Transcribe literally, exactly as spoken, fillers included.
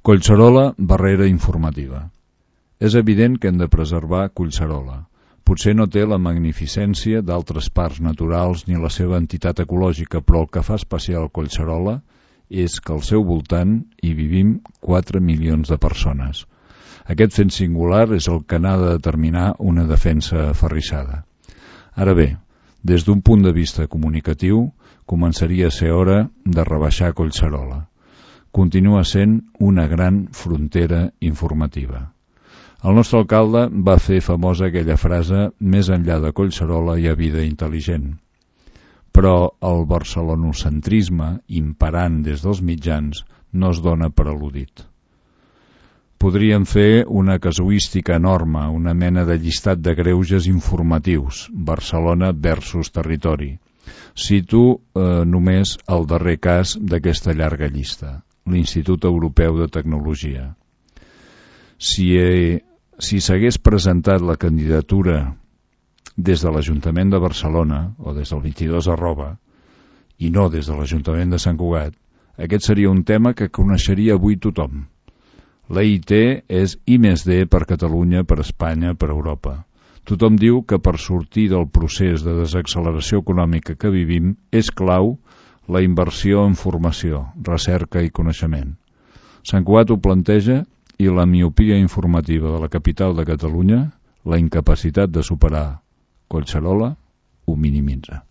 Collserola, barrera informativa. És evident que hem de preservar Collserola. Potser no té la magnificència d'altres parcs naturals ni la seva entitat ecològica, però el que fa especial Collserola és que al seu voltant hi vivim quatre milions de persones. Aquest fet singular és el que n'ha de determinar una defensa aferrissada. Ara bé, des d'un punt de vista comunicatiu, començaria a ser hora de rebaixar Collserola. Continua sent una gran frontera informativa. El nostre alcalde va fer famosa aquella frase «Més enllà de Collserola hi ha vida intel·ligent». Però el barcelonocentrisme, imperant des dels mitjans, no es dona per al·ludit. Podríem fer una casuística enorme, una mena de llistat de greuges informatius, Barcelona versus territori. Cito eh, només el darrer cas d'aquesta llarga llista, l'Institut Europeu de Tecnologia. Si, eh, si s'hagués presentat la candidatura des de l'Ajuntament de Barcelona, o des del vint-i-dos arroba, i no des de l'Ajuntament de Sant Cugat, aquest seria un tema que coneixeria avui tothom. La I T és I més D per Catalunya, per Espanya, per Europa. Tothom diu que per sortir del procés de desacceleració econòmica que vivim és clau la inversió en formació, recerca i coneixement. Sant Cugat ho planteja i la miopia informativa de la capital de Catalunya, la incapacitat de superar Collserola, ho minimitza.